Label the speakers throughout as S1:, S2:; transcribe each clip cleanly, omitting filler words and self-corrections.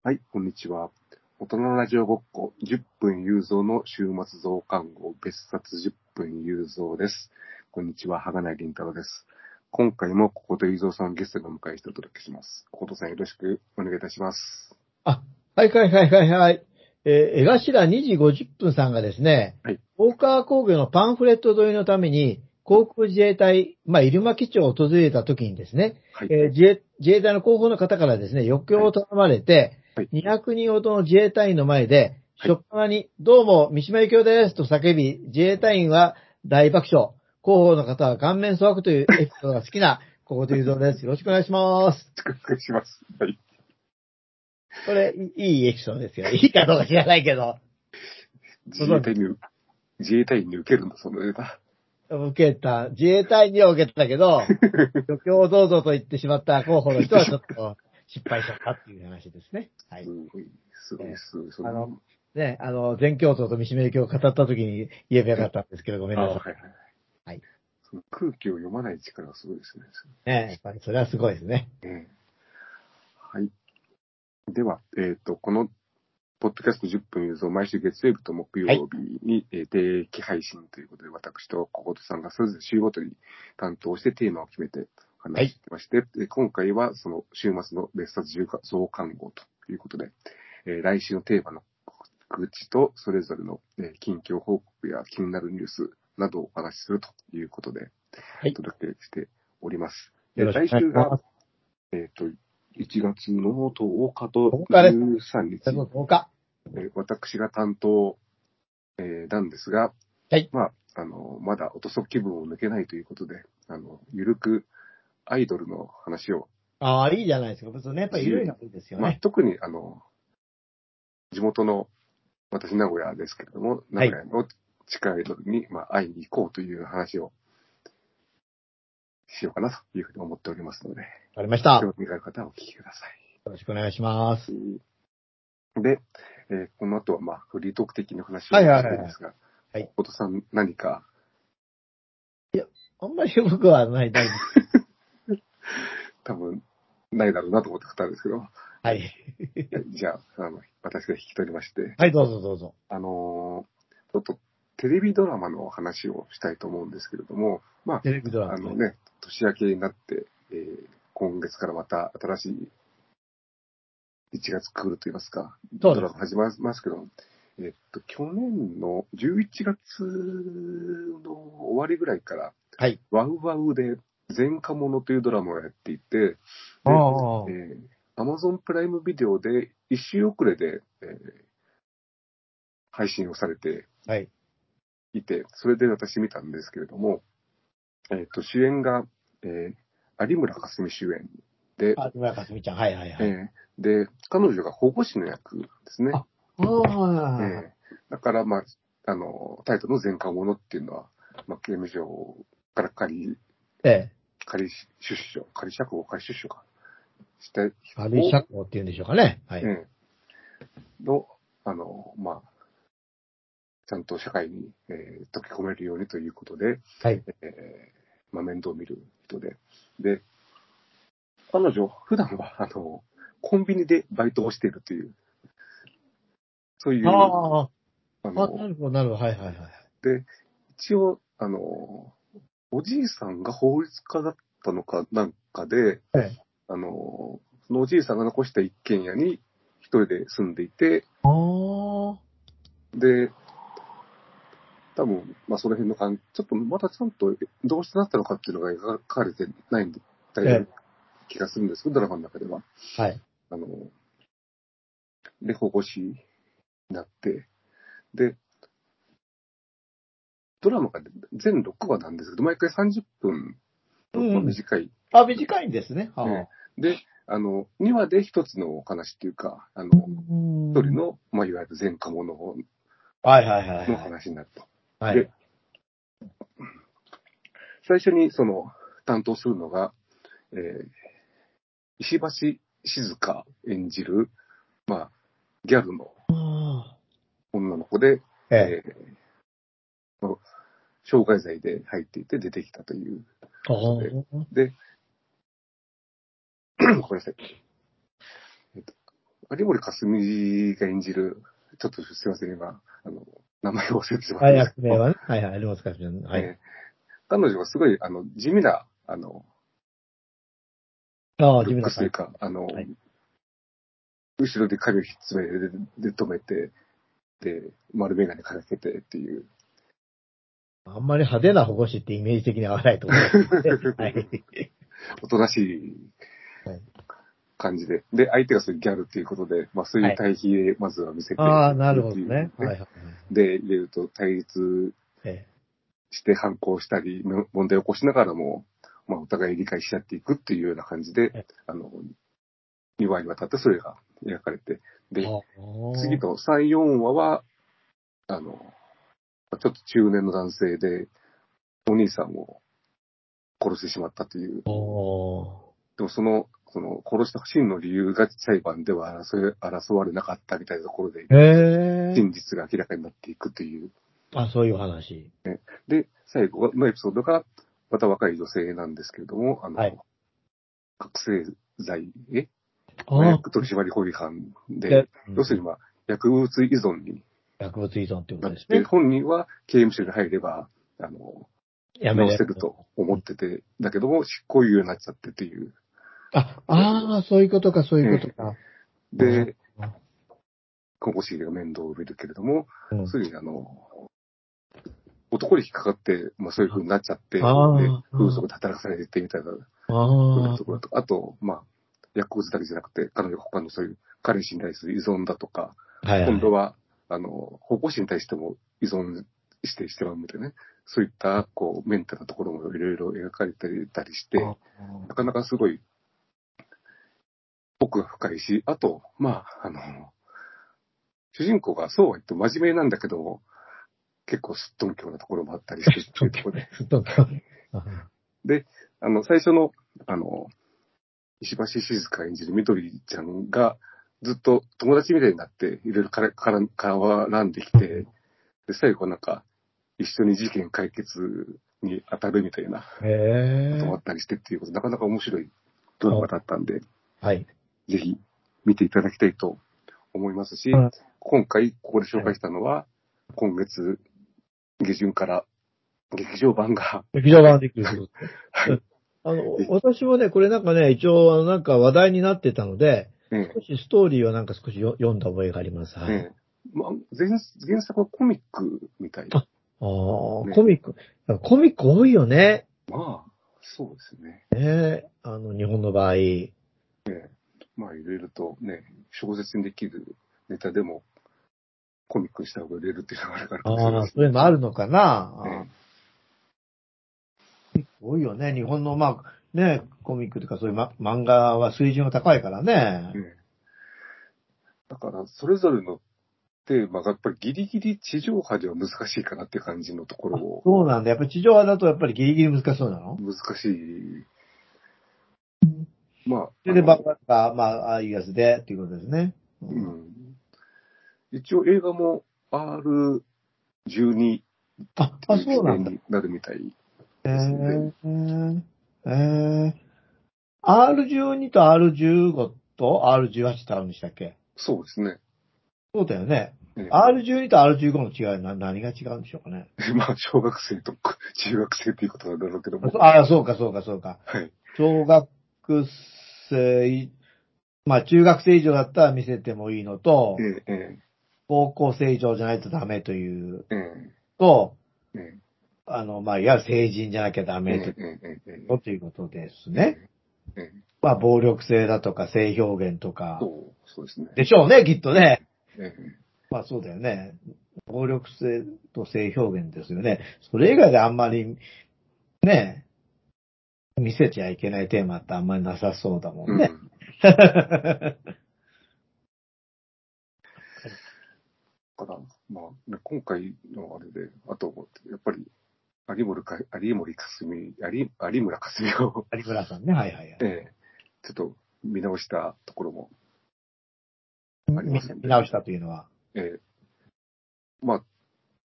S1: はい、こんにちは。大人のラジオごっこ10分有造の週末増刊号別冊10分有造です。こんにちは、はがないりんたろうです。今回もここと有造さんをゲストにお迎えしてお届けします。こことさんよろしくお願いいたします。
S2: はい。江頭2時50分さんがですね、
S1: はい。
S2: 大川工業のパンフレット取りのために、航空自衛隊、入間基地を訪れた時にですね、
S1: はい。
S2: 自衛隊の広報の方からですね、余興を頼まれて、
S1: はい。
S2: 200人ほどの自衛隊員の前で、
S1: はい。
S2: 初っ端に、どうも、三島由紀夫ですと叫び、自衛隊員は大爆笑。広報の方は顔面蒼白というエピソードが好きな、小言雄三です。よろしくお願いします。
S1: お願いします。はい。
S2: これ、いいエピソードですよ。いいかどうか知らないけど。
S1: 自衛隊に受けるんだ、そのネタ。
S2: 受けた。自衛隊には受けたけど、余興をどうぞと言ってしまった候補の人はちょっと失敗しちゃったっていう話ですね。はい。
S1: すごい、
S2: 全教頭と三島由紀夫を語った時に言えばよかったんですけど、ごめんなさい。
S1: はいはい。
S2: はい。
S1: その空気を読まない力がすごいですね。
S2: やっぱりそれはすごいですね。
S1: はい。では、このポッドキャスト10分有造、毎週月曜日と木曜日に、定期配信ということで、私と小言さんがそれぞれ週ごとに担当してテーマを決めて話してまして、今回はその週末の別冊増刊号ということで、来週のテーマの告知とそれぞれの、近況報告や気になるニュースなどをお話しするということで、お届けしております。
S2: よろしくお願いします。
S1: 来週が、1月の10日と
S2: 13
S1: 13日。
S2: 10日。
S1: 私が担当、なんですが、
S2: はい。
S1: まだ音速気分を抜けないということで、ゆるくアイドルの話を。
S2: ああ、いいじゃないですか。別にね、やっぱり緩いのがいいですよね。
S1: 特に、地元の、私名古屋ですけれども、名古屋の地下アイドルに、会いに行こうという話をしようかなというふうに思っておりますので、
S2: わかりました。
S1: 興味がある方はお聞きください。
S2: よろしくお願いします。
S1: で、この後はフリートーク的な話をしたいんですが、小言さん何か。
S2: いや、あんまり僕はないです。
S1: 多分、ないだろうなと思って振ったんですけど。
S2: はい。
S1: じゃあ、私が引き取りまして。
S2: はい、どうぞどうぞ。
S1: ちょっとテレビドラマの話をしたいと思うんですけれども、
S2: テレビドラマ
S1: 年明けになって、今月からまた新しい1月来ると言いますか、ドラマ始まりますけど、去年の11月の終わりぐらいから、ワウワウで前科者というドラマをやっていて、で、Amazon プライムビデオで1週遅れで、配信をされていて、それで私見たんですけれども、主演が、有村架純主演で、
S2: 有村架純ちゃん、はいはいはい。
S1: で、彼女が保護司の役ですね。だから、タイトルの前科者っていうのは、刑務所から仮出所か。して、
S2: 仮釈放っていうんでしょうかね。はい。
S1: の、ちゃんと社会に、溶け込めるようにということで、面倒を見る人で。で、彼女、普段は、コンビニでバイトをしているという、そういう、
S2: なるほど、なるほど、はいはいはい。
S1: で、一応、おじいさんが法律家だったのかなんかで、そのおじいさんが残した一軒家に一人で住んでいて、で、多分、その辺のちょっとまだちゃんとどうしてなったのかっていうのが描かれてないんで、気がするんですけど、ドラマの中では。で、保護司になって、で、ドラマが全6話なんですけど、毎回30分の、短い。
S2: 短いんですね。
S1: で、2話で一つのお話っていうか、一人の、いわゆる前科者の話になると。で、最初に担当するのが、石橋静香演じる、ギャルの女の子で、傷害罪で入っていて出てきたということで、ごめんなさい。 有森かすみが演じる、ちょっとすいません、今、名前を忘れてしまっ
S2: はい、
S1: たんですけど、
S2: 役名はね。はいはい、ありますかしらね。はい。
S1: 彼女はすごい、地味な、
S2: ああ、
S1: ルッ
S2: 地味な感じ。
S1: クスというか、
S2: はい。
S1: 後ろで髪をひっつめで止めて、で、丸眼鏡かけてっていう。
S2: あんまり派手な保護司ってイメージ的に合わないと思います。はい。
S1: おとなしい
S2: はい。
S1: 感じで。で、相手がそういうギャルっていうことで、まあそういう
S2: はい。
S1: 対比でまずは見せてい
S2: ああ、なる
S1: るっていう
S2: ほどね。はい
S1: ね。
S2: はいはい。
S1: で、入れると対立
S2: え
S1: して反抗したり、問題を起こしながらも、まあお互い理解し合っていくっていうような感じで、
S2: え。
S1: 2話にわたってそれが描かれて。で、
S2: はあ。
S1: 次の3、4話は、あの、ちょっと中年の男性で、お兄さんを殺してしまったという。
S2: お
S1: でもその殺した真の理由が裁判では争われなかったみたいなところで、
S2: ー。へえ。
S1: 真実が明らかになっていくという。
S2: あ、そういう話。
S1: で、最後のエピソードが、また若い女性なんですけれども、
S2: はい。
S1: 覚醒剤、麻
S2: ああ。
S1: 薬取締法違反
S2: で、
S1: で、
S2: うん。
S1: 要するに薬物依存に
S2: 薬物依存ってこ
S1: なって、
S2: とですね。
S1: 本人は刑務所に入れば、
S2: やめれ。
S1: 治せると思ってて、だけども執行猶予になっちゃってっていう。
S2: あ、ああ、そういうことか、そういうこと
S1: え
S2: か。あ
S1: で、
S2: あ。
S1: 看護師が面倒を見るけれども、
S2: うん。
S1: すぐに男に引っかかって、まあそういう風になっちゃって、で、
S2: ああ、
S1: 風俗で働かされてってみたいな風な
S2: ああ、
S1: ところと、あと、まあ、薬物だけじゃなくて、彼女が他のそういう彼氏に対する依存だとか、
S2: はいはい。
S1: 今度は、保護司に対しても依存してしまうみたいなね。そういった、こう、メンタルなところもいろいろ描かれたりし
S2: あ
S1: て、なかなかすごい奥が深いし、あと、まあ、主人公がそうは言って真面目なんだけど、結構すっとんきょうなところもあったりしてっていうところで。
S2: すっとんきょう。
S1: で、最初の、あの、石橋静香演じるみどりちゃんが、ずっと友達みたいになって、いろいろ絡んできて、で、最後なんか、一緒に事件解決に当たるみたいな
S2: へ
S1: こともあ
S2: え。
S1: ったりしてっていうこと、なかなか面白いドラマだったんで、
S2: はい。
S1: ぜひ見ていただきたいと思いますし、
S2: はい。
S1: 今回ここで紹介したのは、今月下旬から劇場版が、
S2: 劇場版できるってことね。
S1: はい、
S2: うん。私もね、これなんかね、一応、なんか話題になってたので、
S1: ええ、
S2: 少しストーリーはなんか少し読んだ覚えがあります。はい。
S1: ええ、まあ、原作はコミックみたい
S2: あ、ああ、
S1: ね。
S2: コミック。コミック多いよね。
S1: まあ、そうですね。
S2: ね、日本の場合。
S1: まあ、いろいろとね、小説にできるネタでもコミックにした方が売れるっていうのがあるからかもしれ
S2: ああ、
S1: ませんね。
S2: そういうのあるのかな。
S1: え
S2: 多いよね。日本の、まあ、ね、コミックとかそういう、漫画は水準が高いからね。
S1: だから、それぞれのテーマがやっぱりギリギリ地上波では難しいかなっていう感じのところ
S2: あ、
S1: を、
S2: そうなんだ。やっぱり地上波だとやっぱりギリギリ難しそうなの？
S1: 難しい。まあ、
S2: それでバカとか、まあ、ああいうやつでっていうことですね。うん、
S1: うん。一応映画も R12 っ
S2: あ、
S1: ていう規
S2: そうなんだ。
S1: 定になるみたい
S2: え
S1: ですので、
S2: ー、R12 と R15 と R18 ってあるんでしたっけ？
S1: そうですね。
S2: そうだよね。
S1: え
S2: R12 と R15 の違いは何が違うんでしょうかね。
S1: まあ、小学生と中学生っていうことなんだろうけども、
S2: そうか、そうか、そうか。
S1: はい。
S2: 小学生、まあ中学生以上だったら見せてもいいのと、
S1: ええ、
S2: 高校生以上じゃないとダメという
S1: ええ、
S2: と、
S1: ええ、
S2: まあ、いわゆる成人じゃなきゃダメとい
S1: ええ、ええ、え
S2: う
S1: え、
S2: こということです
S1: え
S2: ね。
S1: え、ええ、
S2: まあ、暴力性だとか性表現とか、
S1: そうですね。
S2: でしょうね、きっと
S1: え
S2: ね。
S1: え、ええ、
S2: まあ、そうだよね。暴力性と性表現ですよね。それ以外であんまりね、見せちゃいけないテーマってあんまりなさそうだもんね。
S1: うん。だから、まあ、ね、今回のあれで、あと、やっぱり、有森かすみ、有村かすみを、
S2: 有村さんね、はいはいはい。
S1: ええ、ちょっと見直したところもありますんで、
S2: 見直したというのは。
S1: ええ、まあ、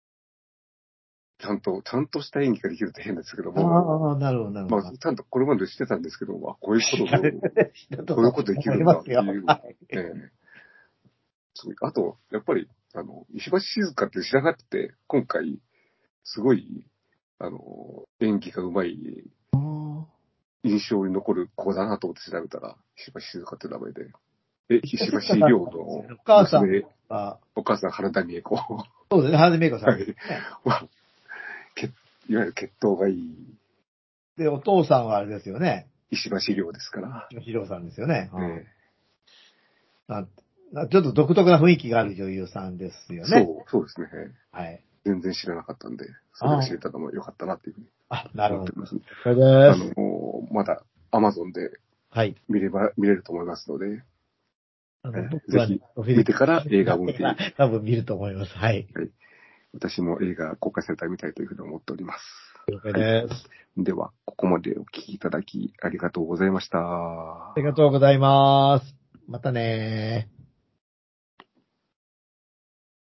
S1: ちゃんとした演技ができるって変ですけど
S2: あ
S1: も、
S2: あ、なるほど、なるほ
S1: まあ、
S2: ど。
S1: ちゃんとこれまでしてたんですけども、あ、こういうことを、
S2: 知られて、知られたと
S1: こういうことでき
S2: 思
S1: るんだ
S2: いますよ。
S1: っていう、
S2: はい。
S1: ええ、 すごい。あと、やっぱり、石橋静香って知らなくて、今回、すごい、演技がうまい、印象に残る子だなと思って調べたら、石橋静香って名前で。石橋亮の
S2: お母さん
S1: 娘、
S2: は、
S1: お母さん、原田美恵子。
S2: そうですね、はじめいこさん
S1: はい。
S2: ですね。
S1: まあ、いわゆる血統がいい
S2: で、お父さんはあれですよね。
S1: 石橋亮ですから。
S2: ヒロさんですよね。
S1: え
S2: あちょっと独特な雰囲気がある女優さんですよね。
S1: そうですね。
S2: はい。
S1: 全然知らなかったんで、それが知れたのも良かったなっていうふうに
S2: なるほど。
S1: 思ってます。
S2: これです。
S1: まだ Amazon で
S2: はい。
S1: 見れると思いますので、
S2: 僕はね、
S1: ぜひ
S2: フィリピ
S1: 見てから映画を見て、
S2: ン多分見ると思います。はい。
S1: はい、私も映画公開されたら見たいというふうに思っております。
S2: 了解
S1: はい。
S2: です。
S1: では、ここまでお聞きいただきありがとうございました。
S2: ありがとうございます。またねー。